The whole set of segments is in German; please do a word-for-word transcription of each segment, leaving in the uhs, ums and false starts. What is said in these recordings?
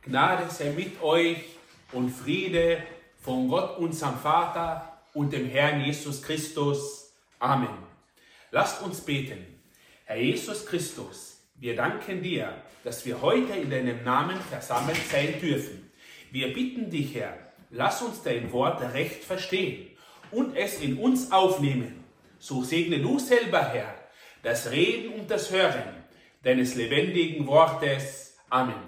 Gnade sei mit euch und Friede von Gott, unserem Vater und dem Herrn Jesus Christus. Amen. Lasst uns beten. Herr Jesus Christus, wir danken dir, dass wir heute in deinem Namen versammelt sein dürfen. Wir bitten dich, Herr, lass uns dein Wort recht verstehen und es in uns aufnehmen. So segne du selber, Herr, das Reden und das Hören deines lebendigen Wortes. Amen.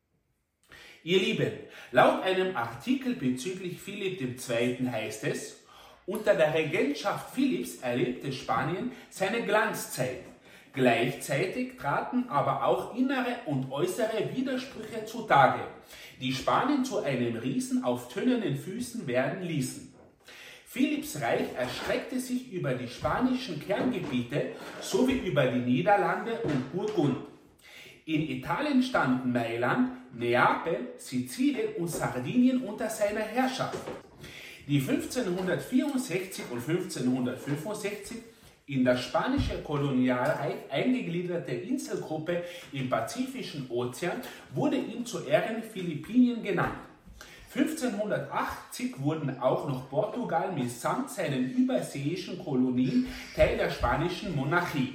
Ihr Lieben, laut einem Artikel bezüglich Philipp der Zweite heißt es, unter der Regentschaft Philipps erlebte Spanien seine Glanzzeit. Gleichzeitig traten aber auch innere und äußere Widersprüche zutage, die Spanien zu einem Riesen auf tönernen Füßen werden ließen. Philipps Reich erstreckte sich über die spanischen Kerngebiete sowie über die Niederlande und Burgund. In Italien standen Mailand, Neapel, Sizilien und Sardinien unter seiner Herrschaft. Die fünfzehnhundertvierundsechzig und fünfzehnhundertfünfundsechzig in das spanische Kolonialreich eingegliederte Inselgruppe im Pazifischen Ozean wurde ihm zu Ehren Philippinen genannt. fünfzehnhundertachtzig wurden auch noch Portugal mitsamt seinen überseeischen Kolonien Teil der spanischen Monarchie.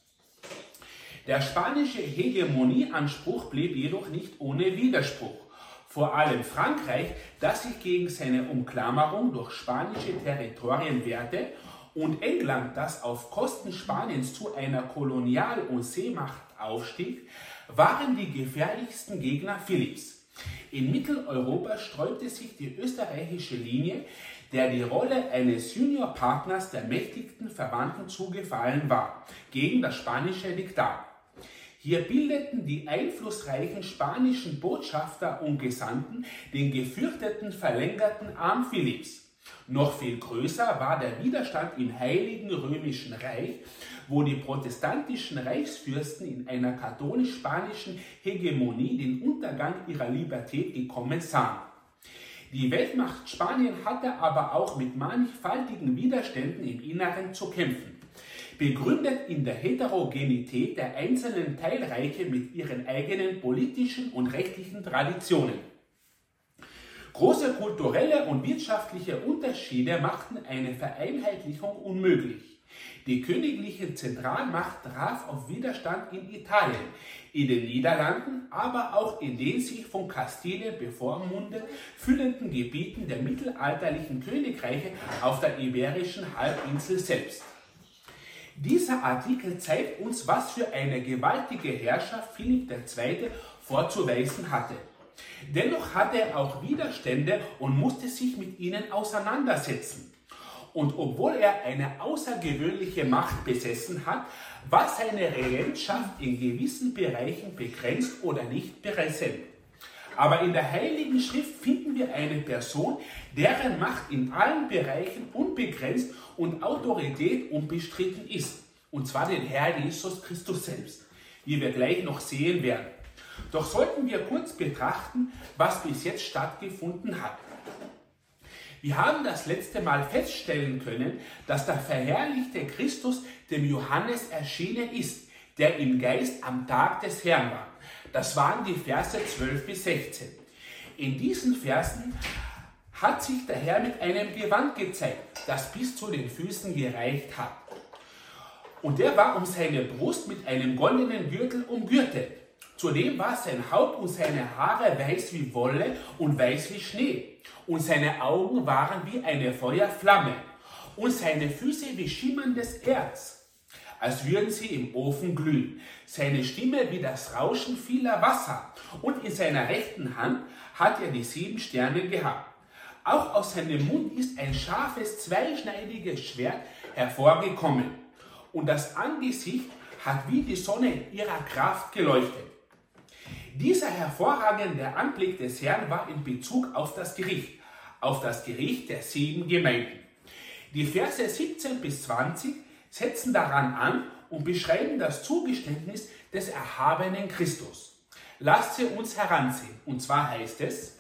Der spanische Hegemonieanspruch blieb jedoch nicht ohne Widerspruch. Vor allem Frankreich, das sich gegen seine Umklammerung durch spanische Territorien wehrte, und England, das auf Kosten Spaniens zu einer Kolonial- und Seemacht aufstieg, waren die gefährlichsten Gegner Philipps. In Mitteleuropa sträubte sich die österreichische Linie, der die Rolle eines Juniorpartners der mächtigsten Verwandten zugefallen war, gegen das spanische Diktat. Hier bildeten die einflussreichen spanischen Botschafter und Gesandten den gefürchteten verlängerten Arm Philipps. Noch viel größer war der Widerstand im Heiligen Römischen Reich, wo die protestantischen Reichsfürsten in einer katholisch-spanischen Hegemonie den Untergang ihrer Libertät gekommen sahen. Die Weltmacht Spanien hatte aber auch mit mannigfaltigen Widerständen im Inneren zu kämpfen. Begründet in der Heterogenität der einzelnen Teilreiche mit ihren eigenen politischen und rechtlichen Traditionen. Große kulturelle und wirtschaftliche Unterschiede machten eine Vereinheitlichung unmöglich. Die königliche Zentralmacht traf auf Widerstand in Italien, in den Niederlanden, aber auch in den sich von Kastilien bevormundet fühlenden Gebieten der mittelalterlichen Königreiche auf der iberischen Halbinsel selbst. Dieser Artikel zeigt uns, was für eine gewaltige Herrschaft Philipp der Zweite vorzuweisen hatte. Dennoch hatte er auch Widerstände und musste sich mit ihnen auseinandersetzen. Und obwohl er eine außergewöhnliche Macht besessen hat, war seine Regentschaft in gewissen Bereichen begrenzt oder nicht präsent. Aber in der Heiligen Schrift finden wir eine Person, deren Macht in allen Bereichen unbegrenzt und Autorität unbestritten ist. Und zwar den Herrn Jesus Christus selbst, wie wir gleich noch sehen werden. Doch sollten wir kurz betrachten, was bis jetzt stattgefunden hat. Wir haben das letzte Mal feststellen können, dass der verherrlichte Christus dem Johannes erschienen ist, der im Geist am Tag des Herrn war. Das waren die Verse zwölf bis sechzehn. In diesen Versen hat sich der Herr mit einem Gewand gezeigt, das bis zu den Füßen gereicht hat. Und er war um seine Brust mit einem goldenen Gürtel umgürtet. Zudem war sein Haupt und seine Haare weiß wie Wolle und weiß wie Schnee. Und seine Augen waren wie eine Feuerflamme. Und seine Füße wie schimmerndes Erz, als würden sie im Ofen glühen. Seine Stimme wie das Rauschen vieler Wasser. Und in seiner rechten Hand hat er die sieben Sterne gehabt. Auch aus seinem Mund ist ein scharfes, zweischneidiges Schwert hervorgekommen. Und das Angesicht hat wie die Sonne in ihrer Kraft geleuchtet. Dieser hervorragende Anblick des Herrn war in Bezug auf das Gericht, auf das Gericht der sieben Gemeinden. Die Verse siebzehn bis zwanzig setzen daran an und beschreiben das Zugeständnis des erhabenen Christus. Lasst sie uns heranziehen. Und zwar heißt es: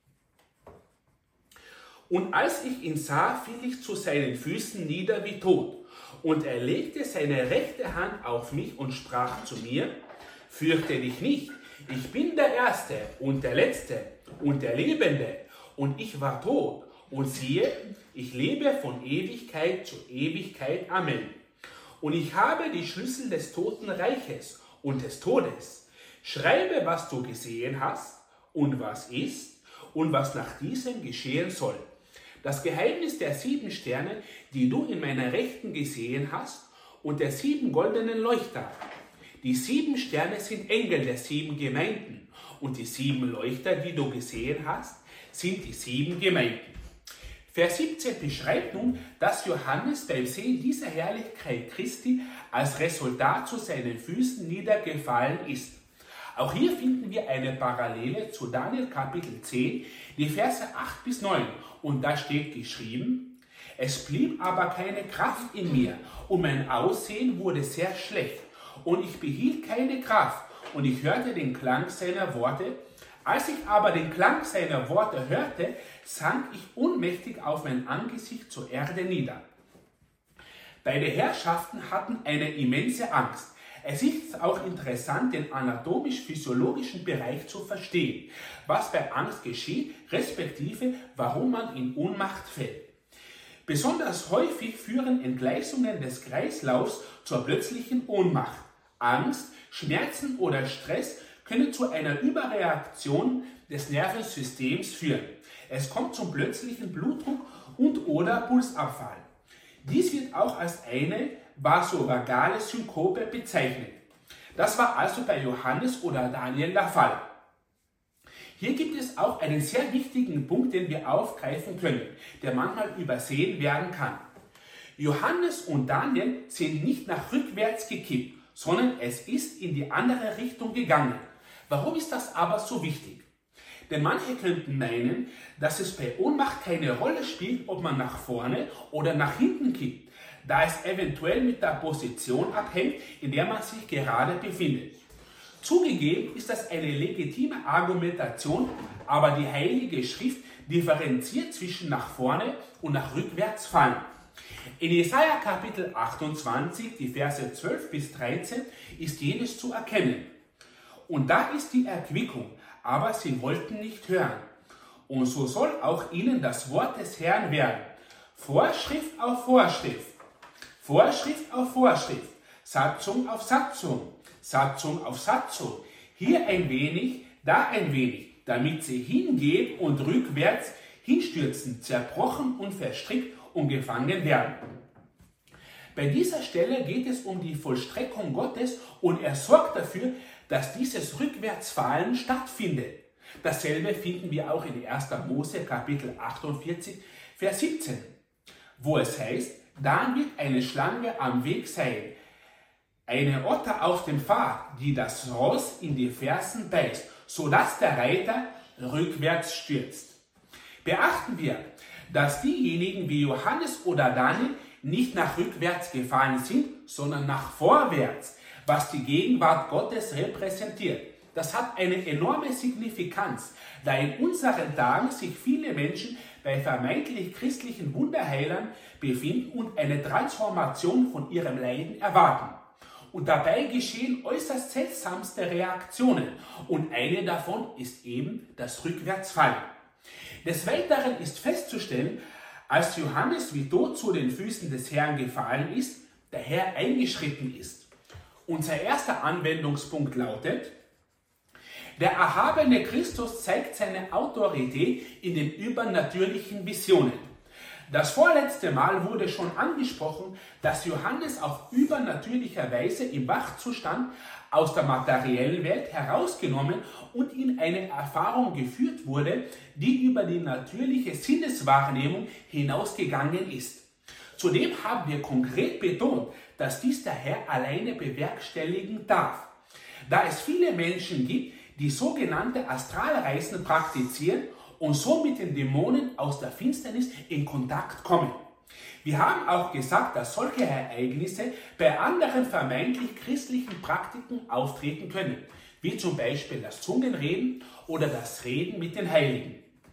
Und als ich ihn sah, fiel ich zu seinen Füßen nieder wie tot. Und er legte seine rechte Hand auf mich und sprach zu mir: Fürchte dich nicht, Ich bin der Erste und der Letzte und der Lebende, und ich war tot, und siehe, ich lebe von Ewigkeit zu Ewigkeit. Amen. Und ich habe die Schlüssel des Totenreiches und des Todes. Schreibe, was du gesehen hast und was ist und was nach diesem geschehen soll. Das Geheimnis der sieben Sterne, die du in meiner Rechten gesehen hast, und der sieben goldenen Leuchter. Die sieben Sterne sind Engel der sieben Gemeinden, und die sieben Leuchter, die du gesehen hast, sind die sieben Gemeinden. Vers siebzehn beschreibt nun, dass Johannes beim Sehen dieser Herrlichkeit Christi als Resultat zu seinen Füßen niedergefallen ist. Auch hier finden wir eine Parallele zu Daniel Kapitel zehn, die Verse acht bis neun. Und da steht geschrieben: Es blieb aber keine Kraft in mir, und mein Aussehen wurde sehr schlecht, und ich behielt keine Kraft, und ich hörte den Klang seiner Worte. Als ich aber den Klang seiner Worte hörte, sank ich ohnmächtig auf mein Angesicht zur Erde nieder. Beide Herrschaften hatten eine immense Angst. Es ist auch interessant, den anatomisch-physiologischen Bereich zu verstehen, was bei Angst geschieht, respektive warum man in Ohnmacht fällt. Besonders häufig führen Entgleisungen des Kreislaufs zur plötzlichen Ohnmacht. Angst, Schmerzen oder Stress können zu einer Überreaktion des Nervensystems führen. Es kommt zum plötzlichen Blutdruck und oder Pulsabfall. Dies wird auch als eine vasovagale Synkope bezeichnet. Das war also bei Johannes oder Daniel der Fall. Hier gibt es auch einen sehr wichtigen Punkt, den wir aufgreifen können, der manchmal übersehen werden kann. Johannes und Daniel sind nicht nach rückwärts gekippt, sondern es ist in die andere Richtung gegangen. Warum ist das aber so wichtig? Denn manche könnten meinen, dass es bei Ohnmacht keine Rolle spielt, ob man nach vorne oder nach hinten kippt, da es eventuell mit der Position abhängt, in der man sich gerade befindet. Zugegeben ist das eine legitime Argumentation, aber die Heilige Schrift differenziert zwischen nach vorne und nach rückwärts fallen. In Jesaja Kapitel achtundzwanzig, die Verse zwölf bis dreizehn, ist jenes zu erkennen. Und da ist die Erquickung, aber sie wollten nicht hören. Und so soll auch ihnen das Wort des Herrn werden. Vorschrift auf Vorschrift, Vorschrift auf Vorschrift, Satzung auf Satzung, Satzung auf Satzung, hier ein wenig, da ein wenig, damit sie hingehen und rückwärts hinstürzen, zerbrochen und verstrickt und gefangen werden. Bei dieser Stelle geht es um die Vollstreckung Gottes, und er sorgt dafür, dass dieses Rückwärtsfallen stattfindet. Dasselbe finden wir auch in erster Mose Kapitel achtundvierzig, Vers siebzehn, wo es heißt: Dann wird eine Schlange am Weg sein, eine Otter auf dem Pfad, die das Ross in die Fersen beißt, sodass der Reiter rückwärts stürzt. Beachten wir, dass diejenigen wie Johannes oder Daniel nicht nach rückwärts gefallen sind, sondern nach vorwärts, was die Gegenwart Gottes repräsentiert. Das hat eine enorme Signifikanz, da in unseren Tagen sich viele Menschen bei vermeintlich christlichen Wunderheilern befinden und eine Transformation von ihrem Leiden erwarten. Und dabei geschehen äußerst seltsamste Reaktionen, und eine davon ist eben das Rückwärtsfallen. Des Weiteren ist festzustellen, als Johannes wie tot zu den Füßen des Herrn gefallen ist, der Herr eingeschritten ist. Unser erster Anwendungspunkt lautet: Der erhabene Christus zeigt seine Autorität in den übernatürlichen Visionen. Das vorletzte Mal wurde schon angesprochen, dass Johannes auf übernatürlicher Weise im Wachzustand aus der materiellen Welt herausgenommen und in eine Erfahrung geführt wurde, die über die natürliche Sinneswahrnehmung hinausgegangen ist. Zudem haben wir konkret betont, dass dies der Herr alleine bewerkstelligen darf. Da es viele Menschen gibt, die sogenannte Astralreisen praktizieren und so mit den Dämonen aus der Finsternis in Kontakt kommen. Wir haben auch gesagt, dass solche Ereignisse bei anderen vermeintlich christlichen Praktiken auftreten können, wie zum Beispiel das Zungenreden oder das Reden mit den Heiligen.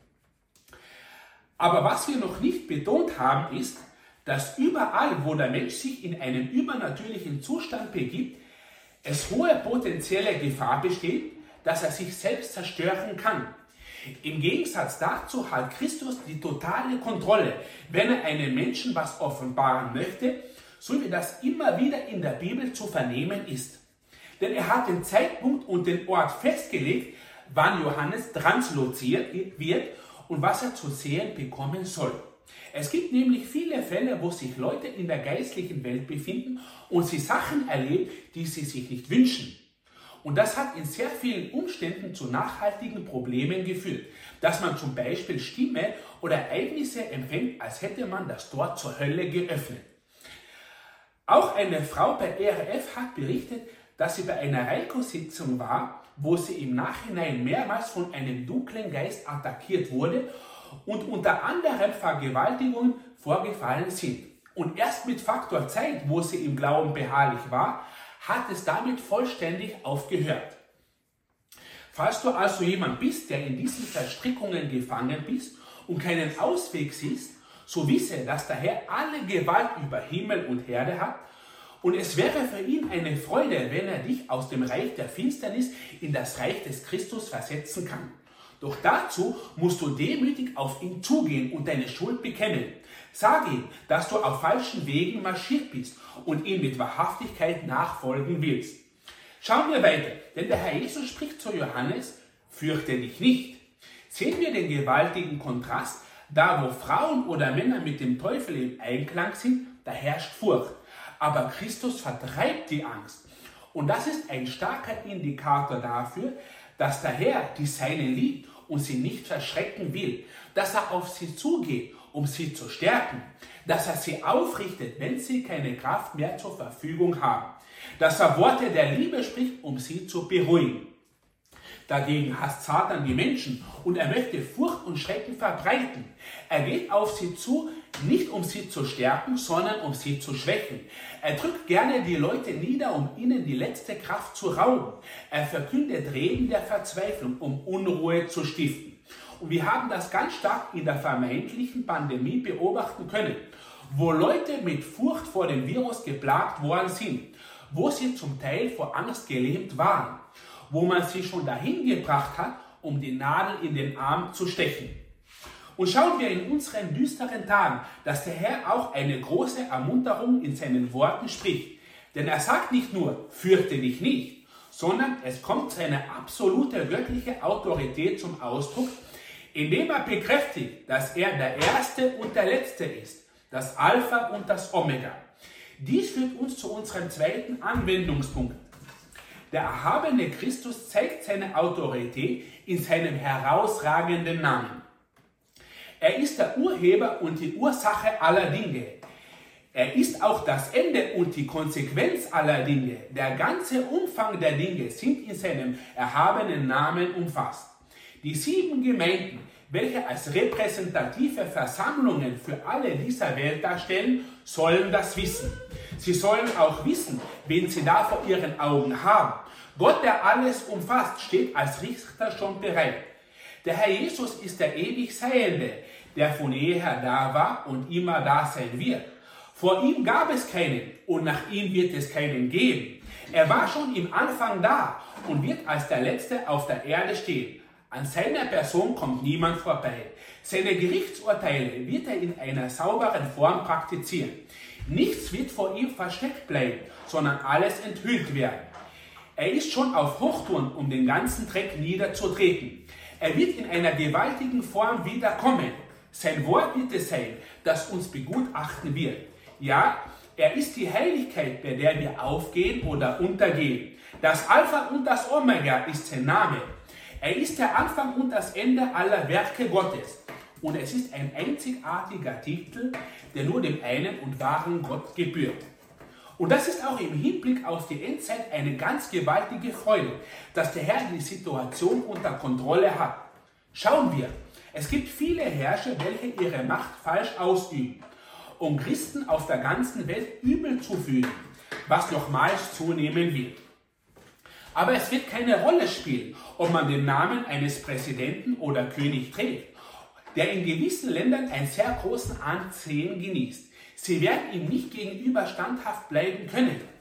Aber was wir noch nicht betont haben, ist, dass überall, wo der Mensch sich in einen übernatürlichen Zustand begibt, es hohe potenzielle Gefahr besteht, dass er sich selbst zerstören kann. Im Gegensatz dazu hat Christus die totale Kontrolle, wenn er einem Menschen was offenbaren möchte, so wie das immer wieder in der Bibel zu vernehmen ist. Denn er hat den Zeitpunkt und den Ort festgelegt, wann Johannes transloziert wird und was er zu sehen bekommen soll. Es gibt nämlich viele Fälle, wo sich Leute in der geistlichen Welt befinden und sie Sachen erleben, die sie sich nicht wünschen. Und das hat in sehr vielen Umständen zu nachhaltigen Problemen geführt, dass man zum Beispiel Stimme oder Ereignisse empfängt, als hätte man das Tor zur Hölle geöffnet. Auch eine Frau bei E R F hat berichtet, dass sie bei einer Reiko-Sitzung war, wo sie im Nachhinein mehrmals von einem dunklen Geist attackiert wurde und unter anderem Vergewaltigungen vorgefallen sind. Und erst mit Faktor Zeit, wo sie im Glauben beharrlich war, hat es damit vollständig aufgehört. Falls du also jemand bist, der in diesen Verstrickungen gefangen bist und keinen Ausweg siehst, so wisse, dass der Herr alle Gewalt über Himmel und Erde hat und es wäre für ihn eine Freude, wenn er dich aus dem Reich der Finsternis in das Reich des Christus versetzen kann. Doch dazu musst du demütig auf ihn zugehen und deine Schuld bekennen. Sag ihm, dass du auf falschen Wegen marschiert bist und ihm mit Wahrhaftigkeit nachfolgen willst. Schauen wir weiter, denn der Herr Jesus spricht zu Johannes, fürchte dich nicht. Sehen wir den gewaltigen Kontrast, da wo Frauen oder Männer mit dem Teufel im Einklang sind, da herrscht Furcht. Aber Christus vertreibt die Angst. Und das ist ein starker Indikator dafür, dass der Herr die Seinen liebt und sie nicht verschrecken will, dass er auf sie zugeht, um sie zu stärken, dass er sie aufrichtet, wenn sie keine Kraft mehr zur Verfügung haben, dass er Worte der Liebe spricht, um sie zu beruhigen. Dagegen hasst Satan die Menschen und er möchte Furcht und Schrecken verbreiten. Er geht auf sie zu, nicht um sie zu stärken, sondern um sie zu schwächen. Er drückt gerne die Leute nieder, um ihnen die letzte Kraft zu rauben. Er verkündet Reden der Verzweiflung, um Unruhe zu stiften. Und wir haben das ganz stark in der vermeintlichen Pandemie beobachten können, wo Leute mit Furcht vor dem Virus geplagt worden sind, wo sie zum Teil vor Angst gelähmt waren, wo man sie schon dahin gebracht hat, um die Nadel in den Arm zu stechen. Und schauen wir in unseren düsteren Tagen, dass der Herr auch eine große Ermunterung in seinen Worten spricht. Denn er sagt nicht nur, fürchte dich nicht, sondern es kommt seine absolute göttliche Autorität zum Ausdruck, indem er bekräftigt, dass er der Erste und der Letzte ist, das Alpha und das Omega. Dies führt uns zu unserem zweiten Anwendungspunkt. Der erhabene Christus zeigt seine Autorität in seinem herausragenden Namen. Er ist der Urheber und die Ursache aller Dinge. Er ist auch das Ende und die Konsequenz aller Dinge. Der ganze Umfang der Dinge sind in seinem erhabenen Namen umfasst. Die sieben Gemeinden, welche als repräsentative Versammlungen für alle dieser Welt darstellen, sollen das wissen. Sie sollen auch wissen, wen sie da vor ihren Augen haben. Gott, der alles umfasst, steht als Richter schon bereit. Der Herr Jesus ist der ewig Seiende, der von jeher da war und immer da sein wird. Vor ihm gab es keinen und nach ihm wird es keinen geben. Er war schon im Anfang da und wird als der Letzte auf der Erde stehen. An seiner Person kommt niemand vorbei. Seine Gerichtsurteile wird er in einer sauberen Form praktizieren. Nichts wird vor ihm versteckt bleiben, sondern alles enthüllt werden. Er ist schon auf Hochtouren, um den ganzen Dreck niederzutreten. Er wird in einer gewaltigen Form wiederkommen. Sein Wort wird es sein, das uns begutachten wird. Ja, er ist die Heiligkeit, bei der wir aufgehen oder untergehen. Das Alpha und das Omega ist sein Name. Er ist der Anfang und das Ende aller Werke Gottes. Und es ist ein einzigartiger Titel, der nur dem einen und wahren Gott gebührt. Und das ist auch im Hinblick auf die Endzeit eine ganz gewaltige Freude, dass der Herr die Situation unter Kontrolle hat. Schauen wir, es gibt viele Herrscher, welche ihre Macht falsch ausüben, um Christen auf der ganzen Welt übel zu fügen, was nochmals zunehmen wird. Aber es wird keine Rolle spielen, ob man den Namen eines Präsidenten oder König trägt, der in gewissen Ländern ein sehr großes Ansehen genießt. Sie werden ihm nicht gegenüber standhaft bleiben können.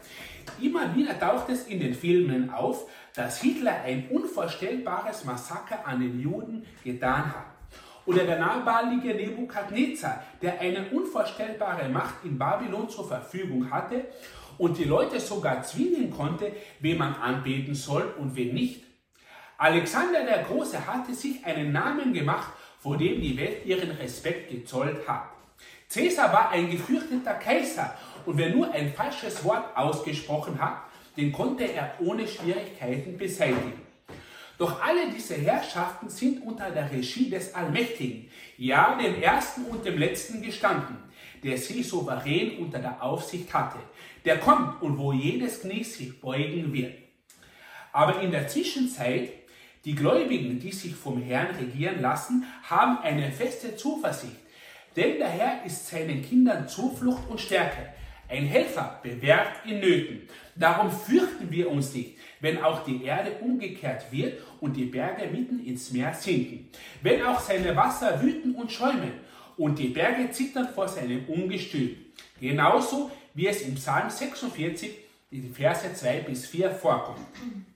Immer wieder taucht es in den Filmen auf, dass Hitler ein unvorstellbares Massaker an den Juden getan hat. Oder der nahmalige Nebukadnezar, der eine unvorstellbare Macht in Babylon zur Verfügung hatte und die Leute sogar zwingen konnte, wen man anbeten soll und wen nicht. Alexander der Große hatte sich einen Namen gemacht, vor dem die Welt ihren Respekt gezollt hat. Caesar war ein gefürchteter Kaiser und wer nur ein falsches Wort ausgesprochen hat, den konnte er ohne Schwierigkeiten beseitigen. Doch alle diese Herrschaften sind unter der Regie des Allmächtigen, ja dem Ersten und dem Letzten gestanden, der sie souverän unter der Aufsicht hatte, der kommt und wo jedes Knie sich beugen wird. Aber in der Zwischenzeit, die Gläubigen, die sich vom Herrn regieren lassen, haben eine feste Zuversicht, denn der Herr ist seinen Kindern Zuflucht und Stärke, ein Helfer bewährt in Nöten. Darum fürchten wir uns nicht, wenn auch die Erde umgekehrt wird und die Berge mitten ins Meer sinken, wenn auch seine Wasser wüten und schäumen und die Berge zittern vor seinem Ungestüm. Genauso wie es im Psalm sechsundvierzig, die Verse zwei bis vier vorkommt.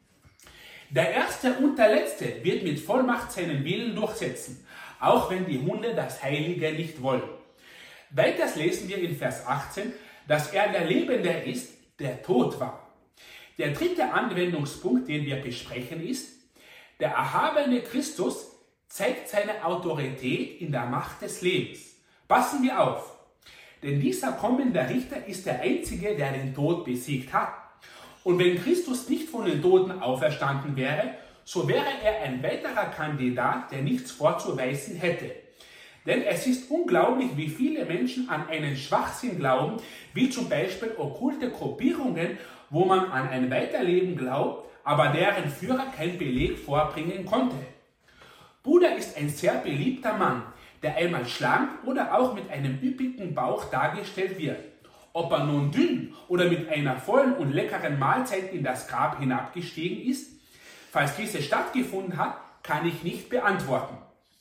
Der Erste und der Letzte wird mit Vollmacht seinen Willen durchsetzen, auch wenn die Hunde das Heilige nicht wollen. Weiters lesen wir in Vers achtzehn, dass er der Lebende ist, der tot war. Der dritte Anwendungspunkt, den wir besprechen, ist, der erhabene Christus zeigt seine Autorität in der Macht des Lebens. Passen wir auf, denn dieser kommende Richter ist der Einzige, der den Tod besiegt hat. Und wenn Christus nicht von den Toten auferstanden wäre, so wäre er ein weiterer Kandidat, der nichts vorzuweisen hätte. Denn es ist unglaublich, wie viele Menschen an einen Schwachsinn glauben, wie zum Beispiel okkulte Gruppierungen, wo man an ein Weiterleben glaubt, aber deren Führer keinen Beleg vorbringen konnte. Buddha ist ein sehr beliebter Mann, der einmal schlank oder auch mit einem üppigen Bauch dargestellt wird. Ob er nun dünn oder mit einer vollen und leckeren Mahlzeit in das Grab hinabgestiegen ist, falls diese stattgefunden hat, kann ich nicht beantworten.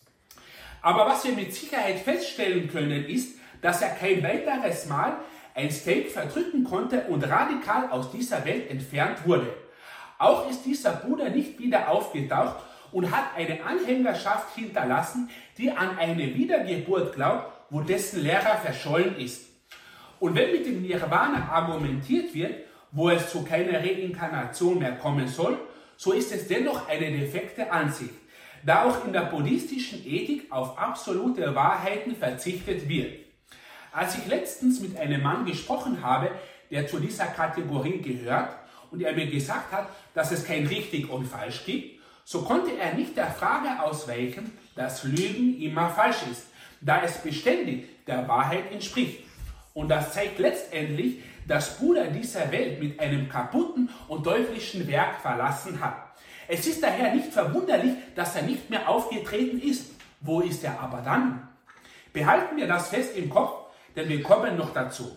Aber was wir mit Sicherheit feststellen können, ist, dass er kein weiteres Mal ein Steak verdrücken konnte und radikal aus dieser Welt entfernt wurde. Auch ist dieser Buddha nicht wieder aufgetaucht und hat eine Anhängerschaft hinterlassen, die an eine Wiedergeburt glaubt, wo dessen Lehrer verschollen ist. Und wenn mit dem Nirvana argumentiert wird, wo es zu keiner Reinkarnation mehr kommen soll, so ist es dennoch eine defekte Ansicht, da auch in der buddhistischen Ethik auf absolute Wahrheiten verzichtet wird. Als ich letztens mit einem Mann gesprochen habe, der zu dieser Kategorie gehört, und er mir gesagt hat, dass es kein richtig und falsch gibt, so konnte er nicht der Frage ausweichen, dass Lügen immer falsch ist, da es beständig der Wahrheit entspricht. Und das zeigt letztendlich, dass Buddha dieser Welt mit einem kaputten und teuflischen Werk verlassen hat. Es ist daher nicht verwunderlich, dass er nicht mehr aufgetreten ist. Wo ist er aber dann? Behalten wir das fest im Kopf, denn wir kommen noch dazu.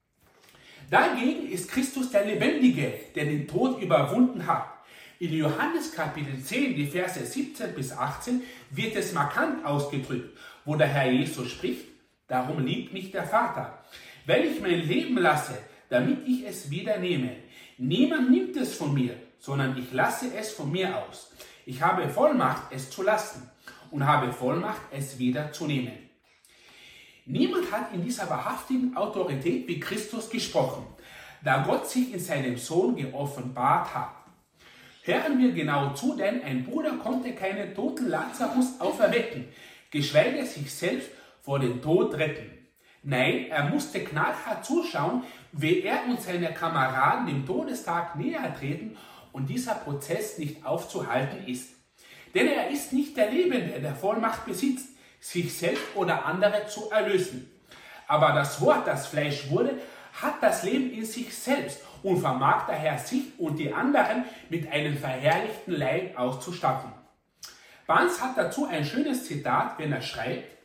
Dagegen ist Christus der Lebendige, der den Tod überwunden hat. In Johannes Kapitel zehn, die Verse siebzehn bis achtzehn, wird es markant ausgedrückt, wo der Herr Jesus spricht: Darum liebt mich der Vater, weil ich mein Leben lasse, damit ich es wieder nehme. Niemand nimmt es von mir, sondern ich lasse es von mir aus. Ich habe Vollmacht, es zu lassen, und habe Vollmacht, es wieder zu nehmen. Niemand hat in dieser wahrhaftigen Autorität wie Christus gesprochen, da Gott sich in seinem Sohn geoffenbart hat. Hören wir genau zu, denn ein Bruder konnte keinen toten Lazarus auferwecken, geschweige sich selbst vor dem Tod retten. Nein, er musste knallhart zuschauen, wie er und seine Kameraden dem Todestag näher treten und dieser Prozess nicht aufzuhalten ist. Denn er ist nicht der Lebende, der Vollmacht besitzt, sich selbst oder andere zu erlösen. Aber das Wort, das Fleisch wurde, hat das Leben in sich selbst und vermag daher sich und die anderen mit einem verherrlichten Leib auszustatten. Barnes hat dazu ein schönes Zitat, wenn er schreibt: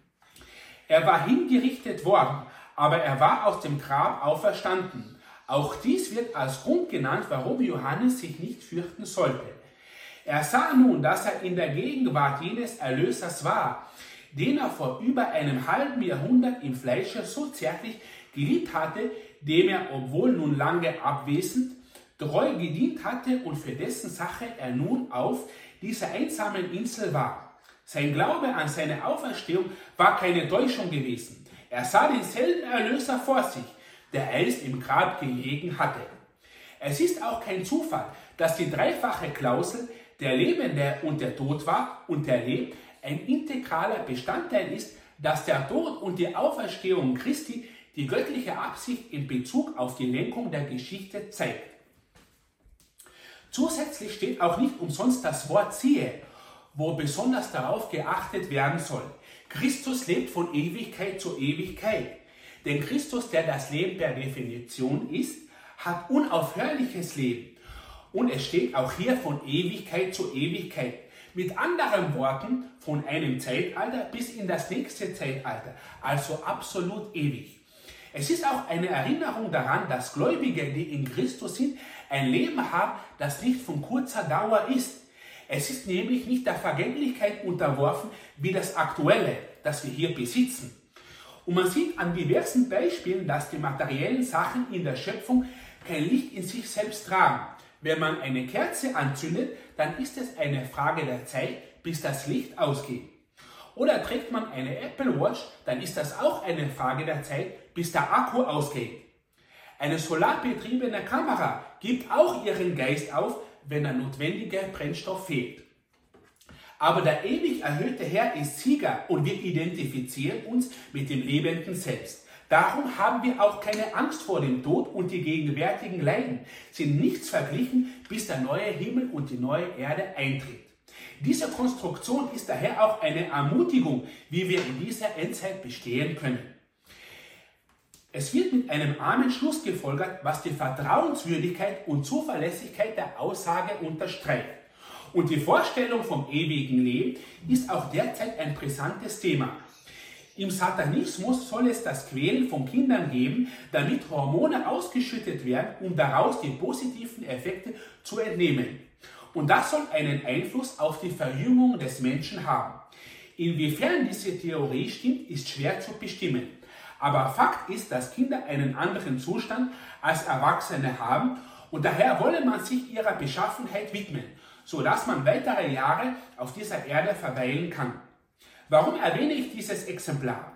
Er war hingerichtet worden, aber er war aus dem Grab auferstanden. Auch dies wird als Grund genannt, warum Johannes sich nicht fürchten sollte. Er sah nun, dass er in der Gegenwart jenes Erlösers war, den er vor über einem halben Jahrhundert im Fleische so zärtlich geliebt hatte, dem er, obwohl nun lange abwesend, treu gedient hatte und für dessen Sache er nun auf dieser einsamen Insel war. Sein Glaube an seine Auferstehung war keine Täuschung gewesen. Er sah denselben Erlöser vor sich, der einst im Grab gelegen hatte. Es ist auch kein Zufall, dass die dreifache Klausel der Lebende und der Tod war und der lebt ein integraler Bestandteil ist, dass der Tod und die Auferstehung Christi die göttliche Absicht in Bezug auf die Lenkung der Geschichte zeigt. Zusätzlich steht auch nicht umsonst das Wort siehe, wo besonders darauf geachtet werden soll. Christus lebt von Ewigkeit zu Ewigkeit. Denn Christus, der das Leben per Definition ist, hat unaufhörliches Leben. Und es steht auch hier von Ewigkeit zu Ewigkeit. Mit anderen Worten, von einem Zeitalter bis in das nächste Zeitalter, also absolut ewig. Es ist auch eine Erinnerung daran, dass Gläubige, die in Christus sind, ein Leben haben, das nicht von kurzer Dauer ist. Es ist nämlich nicht der Vergänglichkeit unterworfen wie das aktuelle, das wir hier besitzen. Und man sieht an diversen Beispielen, dass die materiellen Sachen in der Schöpfung kein Licht in sich selbst tragen. Wenn man eine Kerze anzündet, dann ist es eine Frage der Zeit, bis das Licht ausgeht. Oder trägt man eine Apple Watch, dann ist das auch eine Frage der Zeit, bis der Akku ausgeht. Eine solarbetriebene Kamera gibt auch ihren Geist auf, wenn der notwendige Brennstoff fehlt. Aber der ewig erhöhte Herr ist Sieger und wir identifizieren uns mit dem Lebenden Selbst. Darum haben wir auch keine Angst vor dem Tod und die gegenwärtigen Leiden sind nichts verglichen, bis der neue Himmel und die neue Erde eintritt. Diese Konstruktion ist daher auch eine Ermutigung, wie wir in dieser Endzeit bestehen können. Es wird mit einem Amen Schluss gefolgert, was die Vertrauenswürdigkeit und Zuverlässigkeit der Aussage unterstreicht. Und die Vorstellung vom ewigen Leben ist auch derzeit ein brisantes Thema. Im Satanismus soll es das Quälen von Kindern geben, damit Hormone ausgeschüttet werden, um daraus die positiven Effekte zu entnehmen. Und das soll einen Einfluss auf die Verjüngung des Menschen haben. Inwiefern diese Theorie stimmt, ist schwer zu bestimmen. Aber Fakt ist, dass Kinder einen anderen Zustand als Erwachsene haben und daher wolle man sich ihrer Beschaffenheit widmen, sodass man weitere Jahre auf dieser Erde verweilen kann. Warum erwähne ich dieses Exemplar?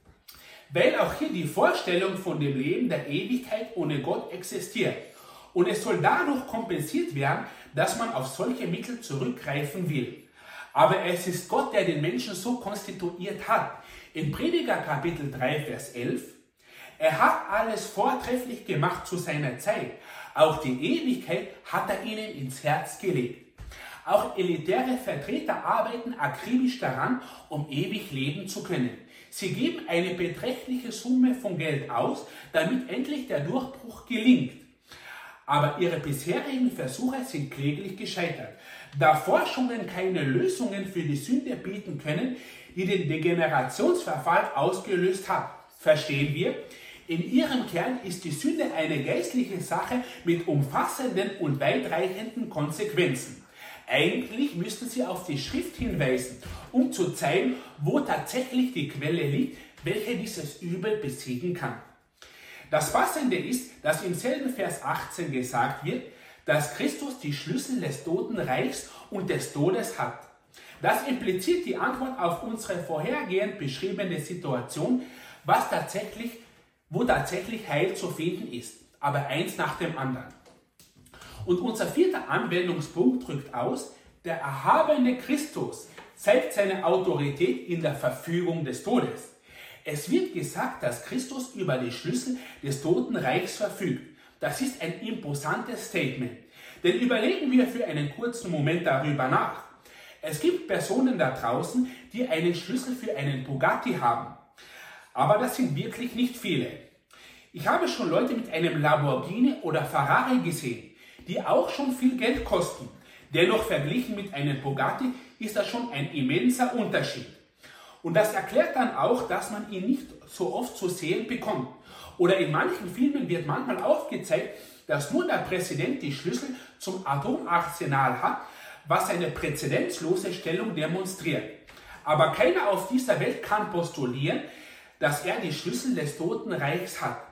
Weil auch hier die Vorstellung von dem Leben der Ewigkeit ohne Gott existiert. Und es soll dadurch kompensiert werden, dass man auf solche Mittel zurückgreifen will. Aber es ist Gott, der den Menschen so konstituiert hat. In Prediger Kapitel drei, Vers elf, er hat alles vortrefflich gemacht zu seiner Zeit. Auch die Ewigkeit hat er ihnen ins Herz gelegt. Auch elitäre Vertreter arbeiten akribisch daran, um ewig leben zu können. Sie geben eine beträchtliche Summe von Geld aus, damit endlich der Durchbruch gelingt. Aber ihre bisherigen Versuche sind kläglich gescheitert, da Forschungen keine Lösungen für die Sünde bieten können, die den Degenerationsverfall ausgelöst hat. Verstehen wir? In ihrem Kern ist die Sünde eine geistliche Sache mit umfassenden und weitreichenden Konsequenzen. Eigentlich müssten sie auf die Schrift hinweisen, um zu zeigen, wo tatsächlich die Quelle liegt, welche dieses Übel besiegen kann. Das Passende ist, dass im selben Vers achtzehn gesagt wird, dass Christus die Schlüssel des Totenreichs und des Todes hat. Das impliziert die Antwort auf unsere vorhergehend beschriebene Situation, was tatsächlich, wo tatsächlich Heil zu finden ist, aber eins nach dem anderen. Und unser vierter Anwendungspunkt drückt aus, der erhabene Christus zeigt seine Autorität in der Verfügung des Todes. Es wird gesagt, dass Christus über die Schlüssel des Totenreichs verfügt. Das ist ein imposantes Statement. Denn überlegen wir für einen kurzen Moment darüber nach. Es gibt Personen da draußen, die einen Schlüssel für einen Bugatti haben. Aber das sind wirklich nicht viele. Ich habe schon Leute mit einem Lamborghini oder Ferrari gesehen, die auch schon viel Geld kosten. Dennoch verglichen mit einem Bugatti ist das schon ein immenser Unterschied. Und das erklärt dann auch, dass man ihn nicht so oft zu sehen bekommt. Oder in manchen Filmen wird manchmal aufgezeigt, dass nur der Präsident die Schlüssel zum Atomarsenal hat, was eine präzedenzlose Stellung demonstriert. Aber keiner auf dieser Welt kann postulieren, dass er die Schlüssel des Totenreichs hat.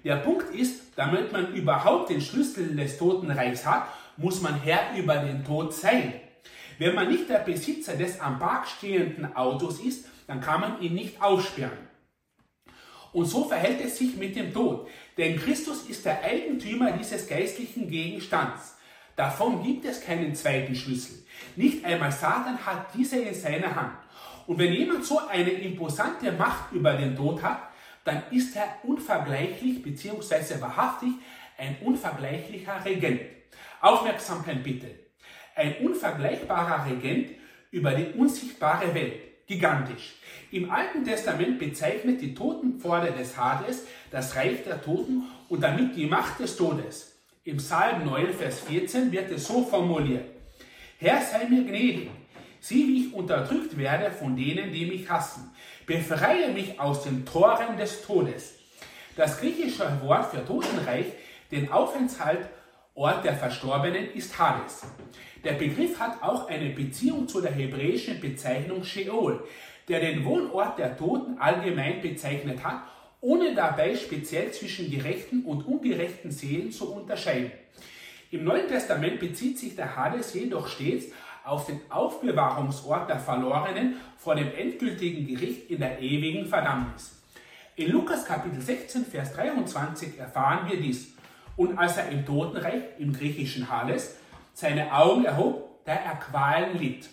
Der Punkt ist, damit man überhaupt den Schlüssel des Totenreichs hat, muss man Herr über den Tod sein. Wenn man nicht der Besitzer des am Park stehenden Autos ist, dann kann man ihn nicht aussperren. Und so verhält es sich mit dem Tod, denn Christus ist der Eigentümer dieses geistlichen Gegenstands. Davon gibt es keinen zweiten Schlüssel. Nicht einmal Satan hat diese in seiner Hand. Und wenn jemand so eine imposante Macht über den Tod hat, dann ist er unvergleichlich bzw. wahrhaftig ein unvergleichlicher Regent. Aufmerksamkeit bitte. Ein unvergleichbarer Regent über die unsichtbare Welt. Gigantisch. Im Alten Testament bezeichnet die Totenpforte des Hades das Reich der Toten und damit die Macht des Todes. Im Psalm neun, Vers vierzehn wird es so formuliert: Herr, sei mir gnädig, sieh, wie ich unterdrückt werde von denen, die mich hassen. Befreie mich aus den Toren des Todes. Das griechische Wort für Totenreich, den Aufenthaltsort der Verstorbenen, ist Hades. Der Begriff hat auch eine Beziehung zu der hebräischen Bezeichnung Sheol, der den Wohnort der Toten allgemein bezeichnet hat, ohne dabei speziell zwischen gerechten und ungerechten Seelen zu unterscheiden. Im Neuen Testament bezieht sich der Hades jedoch stets auf den Aufbewahrungsort der Verlorenen vor dem endgültigen Gericht in der ewigen Verdammnis. In Lukas Kapitel sechzehn, Vers dreiundzwanzig erfahren wir dies. Und als er im Totenreich, im griechischen Hades, seine Augen erhob, da er Qualen litt.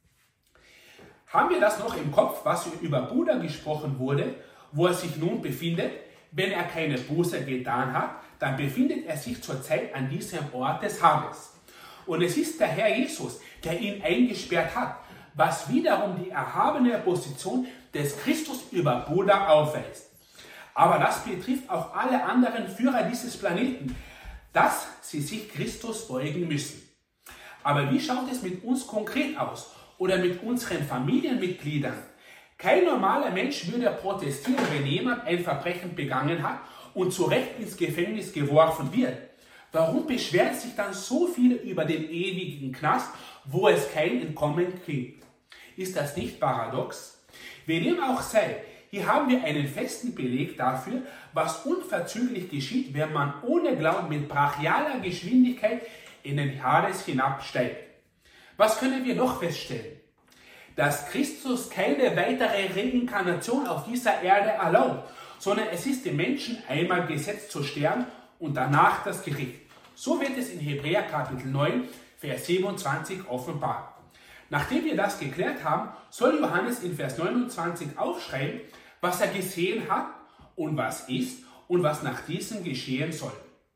Haben wir das noch im Kopf, was über Buddha gesprochen wurde, wo er sich nun befindet? Wenn er keine Buße getan hat, dann befindet er sich zurzeit an diesem Ort des Hades. Und es ist der Herr Jesus, der ihn eingesperrt hat, was wiederum die erhabene Position des Christus über Buddha aufweist. Aber das betrifft auch alle anderen Führer dieses Planeten, dass sie sich Christus beugen müssen. Aber wie schaut es mit uns konkret aus oder mit unseren Familienmitgliedern? Kein normaler Mensch würde protestieren, wenn jemand ein Verbrechen begangen hat und zu Recht ins Gefängnis geworfen wird. Warum beschweren sich dann so viele über den ewigen Knast, wo es kein Entkommen gibt? Ist das nicht paradox? Wie dem auch sei, hier haben wir einen festen Beleg dafür, was unverzüglich geschieht, wenn man ohne Glauben mit brachialer Geschwindigkeit in den Hades hinabsteigt. Was können wir noch feststellen? Dass Christus keine weitere Reinkarnation auf dieser Erde erlaubt, sondern es ist dem Menschen einmal gesetzt zu sterben und danach das Gericht. So wird es in Hebräer Kapitel neun, Vers siebenundzwanzig offenbart. Nachdem wir das geklärt haben, soll Johannes in Vers neunundzwanzig aufschreiben, was er gesehen hat und was ist und was nach diesem geschehen soll.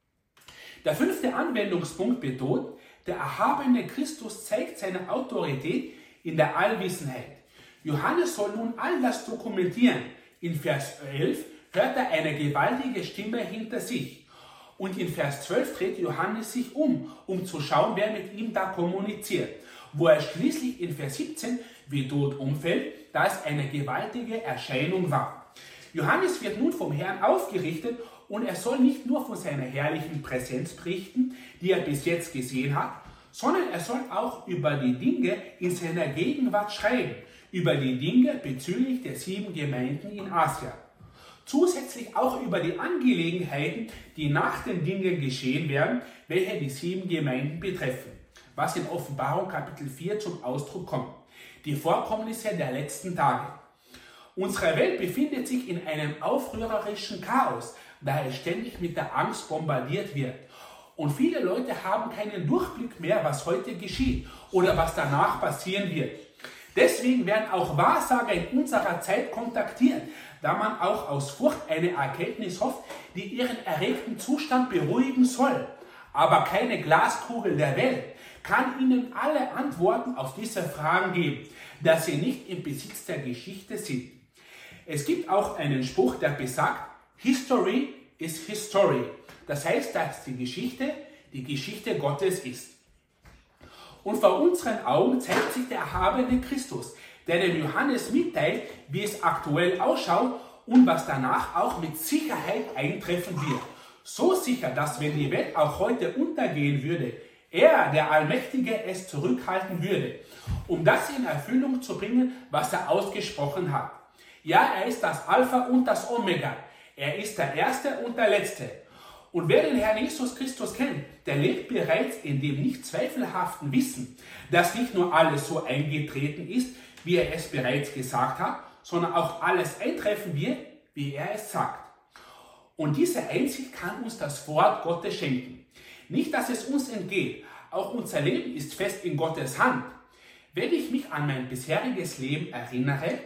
Der fünfte Anwendungspunkt betont, der erhabene Christus zeigt seine Autorität in der Allwissenheit. Johannes soll nun all das dokumentieren. In Vers elf hört er eine gewaltige Stimme hinter sich. Und in Vers zwölf dreht Johannes sich um, um zu schauen, wer mit ihm da kommuniziert. Wo er schließlich in Vers siebzehn wie tot umfällt, da es eine gewaltige Erscheinung war. Johannes wird nun vom Herrn aufgerichtet und er soll nicht nur von seiner herrlichen Präsenz berichten, die er bis jetzt gesehen hat, sondern er soll auch über die Dinge in seiner Gegenwart schreiben, über die Dinge bezüglich der sieben Gemeinden in Asia. Zusätzlich auch über die Angelegenheiten, die nach den Dingen geschehen werden, welche die sieben Gemeinden betreffen, was in Offenbarung Kapitel vier zum Ausdruck kommt. Die Vorkommnisse der letzten Tage. Unsere Welt befindet sich in einem aufrührerischen Chaos, da es ständig mit der Angst bombardiert wird. Und viele Leute haben keinen Durchblick mehr, was heute geschieht oder was danach passieren wird. Deswegen werden auch Wahrsager in unserer Zeit kontaktiert, da man auch aus Furcht eine Erkenntnis hofft, die ihren erregten Zustand beruhigen soll. Aber keine Glaskugel der Welt kann ihnen alle Antworten auf diese Fragen geben, da sie nicht im Besitz der Geschichte sind. Es gibt auch einen Spruch, der besagt, History is History. Das heißt, dass die Geschichte die Geschichte Gottes ist. Und vor unseren Augen zeigt sich der erhabene Christus, der dem Johannes mitteilt, wie es aktuell ausschaut und was danach auch mit Sicherheit eintreffen wird. So sicher, dass wenn die Welt auch heute untergehen würde, er, der Allmächtige, es zurückhalten würde, um das in Erfüllung zu bringen, was er ausgesprochen hat. Ja, er ist das Alpha und das Omega. Er ist der Erste und der Letzte. Und wer den Herrn Jesus Christus kennt, der lebt bereits in dem nicht zweifelhaften Wissen, dass nicht nur alles so eingetreten ist, wie er es bereits gesagt hat, sondern auch alles eintreffen wird, wie er es sagt. Und diese Einsicht kann uns das Wort Gottes schenken. Nicht, dass es uns entgeht, auch unser Leben ist fest in Gottes Hand. Wenn ich mich an mein bisheriges Leben erinnere,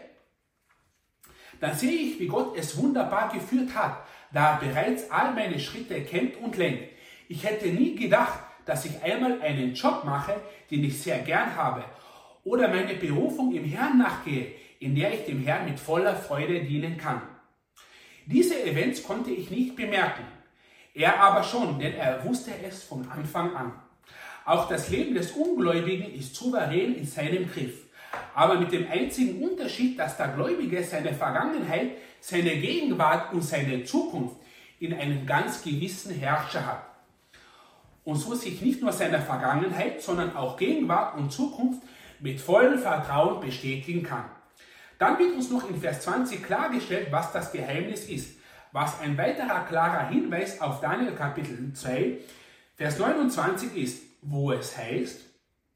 dann sehe ich, wie Gott es wunderbar geführt hat, da er bereits all meine Schritte kennt und lenkt. Ich hätte nie gedacht, dass ich einmal einen Job mache, den ich sehr gern habe, oder meine Berufung im Herrn nachgehe, in der ich dem Herrn mit voller Freude dienen kann. Diese Events konnte ich nicht bemerken, er aber schon, denn er wusste es von Anfang an. Auch das Leben des Ungläubigen ist souverän in seinem Griff, aber mit dem einzigen Unterschied, dass der Gläubige seine Vergangenheit, seine Gegenwart und seine Zukunft in einem ganz gewissen Herrscher hat. Und so sich nicht nur seine Vergangenheit, sondern auch Gegenwart und Zukunft mit vollem Vertrauen bestätigen kann. Dann wird uns noch in Vers zwanzig klargestellt, was das Geheimnis ist, was ein weiterer klarer Hinweis auf Daniel Kapitel zwei, Vers neunundzwanzig ist, wo es heißt: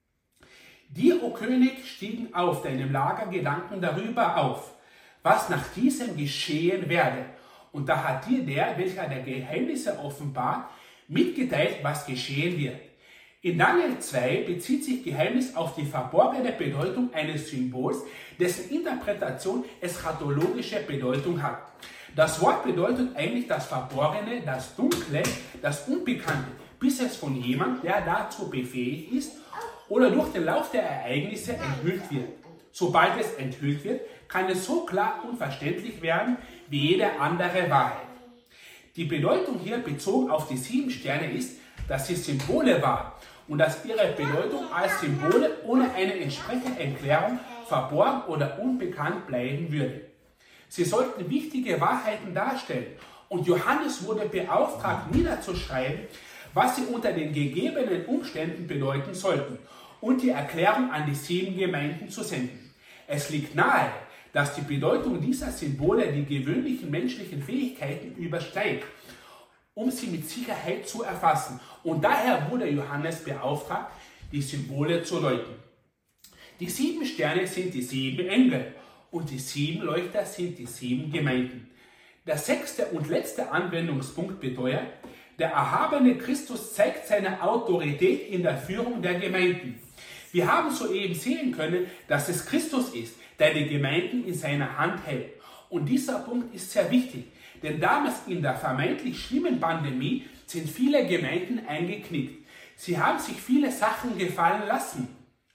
Dir, o König, stiegen auf deinem Lager Gedanken darüber auf, was nach diesem geschehen werde. Und da hat dir der, welcher der Geheimnisse offenbart, mitgeteilt, was geschehen wird. In Daniel zwei bezieht sich Geheimnis auf die verborgene Bedeutung eines Symbols, dessen Interpretation eschatologische Bedeutung hat. Das Wort bedeutet eigentlich das Verborgene, das Dunkle, das Unbekannte, bis es von jemandem, der dazu befähigt ist, oder durch den Lauf der Ereignisse enthüllt wird. Sobald es enthüllt wird, kann es so klar und verständlich werden wie jede andere Wahrheit. Die Bedeutung hier bezogen auf die sieben Sterne ist, dass sie Symbole waren und dass ihre Bedeutung als Symbole ohne eine entsprechende Erklärung verborgen oder unbekannt bleiben würde. Sie sollten wichtige Wahrheiten darstellen und Johannes wurde beauftragt, niederzuschreiben, was sie unter den gegebenen Umständen bedeuten sollten und die Erklärung an die sieben Gemeinden zu senden. Es liegt nahe, dass die Bedeutung dieser Symbole die gewöhnlichen menschlichen Fähigkeiten übersteigt, um sie mit Sicherheit zu erfassen. Und daher wurde Johannes beauftragt, die Symbole zu deuten. Die sieben Sterne sind die sieben Engel und die sieben Leuchter sind die sieben Gemeinden. Der sechste und letzte Anwendungspunkt beteuert, der erhabene Christus zeigt seine Autorität in der Führung der Gemeinden. Wir haben soeben sehen können, dass es Christus ist, der die Gemeinden in seiner Hand hält. Und dieser Punkt ist sehr wichtig, denn damals in der vermeintlich schlimmen Pandemie sind viele Gemeinden eingeknickt. Sie haben sich viele Sachen gefallen lassen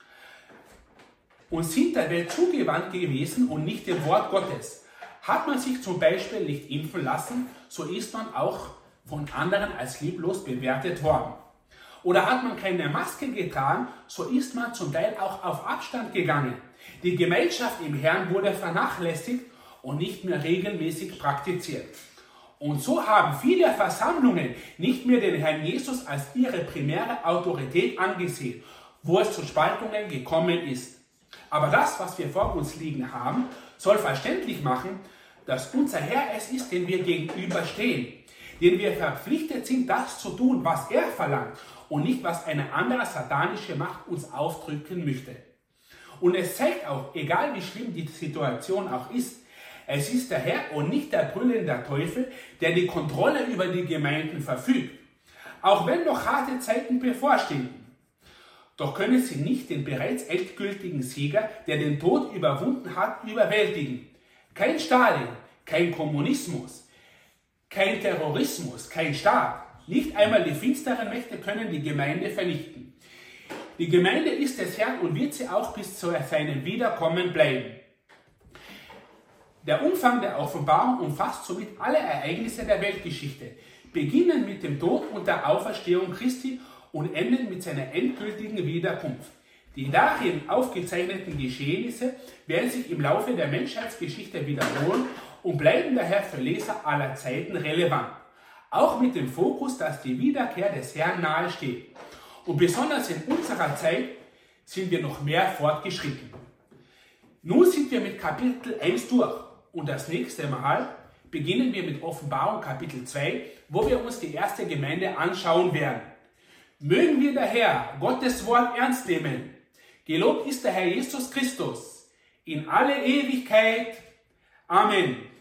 und sind der Welt zugewandt gewesen und nicht dem Wort Gottes. Hat man sich zum Beispiel nicht impfen lassen, so ist man auch von anderen als lieblos bewertet worden. Oder hat man keine Maske getragen, so ist man zum Teil auch auf Abstand gegangen. Die Gemeinschaft im Herrn wurde vernachlässigt und nicht mehr regelmäßig praktiziert. Und so haben viele Versammlungen nicht mehr den Herrn Jesus als ihre primäre Autorität angesehen, wo es zu Spaltungen gekommen ist. Aber das, was wir vor uns liegen haben, soll verständlich machen, dass unser Herr es ist, den wir gegenüberstehen, den wir verpflichtet sind, das zu tun, was er verlangt und nicht, was eine andere satanische Macht uns aufdrücken möchte. Und es zeigt auch, egal wie schlimm die Situation auch ist, es ist der Herr und nicht der brüllende Teufel, der die Kontrolle über die Gemeinden verfügt. Auch wenn noch harte Zeiten bevorstehen. Doch können sie nicht den bereits endgültigen Sieger, der den Tod überwunden hat, überwältigen. Kein Stalin, kein Kommunismus, kein Terrorismus, kein Staat. Nicht einmal die finsteren Mächte können die Gemeinde vernichten. Die Gemeinde ist des Herrn und wird sie auch bis zu seinem Wiederkommen bleiben. Der Umfang der Offenbarung umfasst somit alle Ereignisse der Weltgeschichte, beginnen mit dem Tod und der Auferstehung Christi und enden mit seiner endgültigen Wiederkunft. Die darin aufgezeichneten Geschehnisse werden sich im Laufe der Menschheitsgeschichte wiederholen und bleiben daher für Leser aller Zeiten relevant. Auch mit dem Fokus, dass die Wiederkehr des Herrn nahe steht. Und besonders in unserer Zeit sind wir noch mehr fortgeschritten. Nun sind wir mit Kapitel eins durch und das nächste Mal beginnen wir mit Offenbarung Kapitel zwei, wo wir uns die erste Gemeinde anschauen werden. Mögen wir daher Gottes Wort ernst nehmen. Gelobt ist der Herr Jesus Christus in alle Ewigkeit. Amen.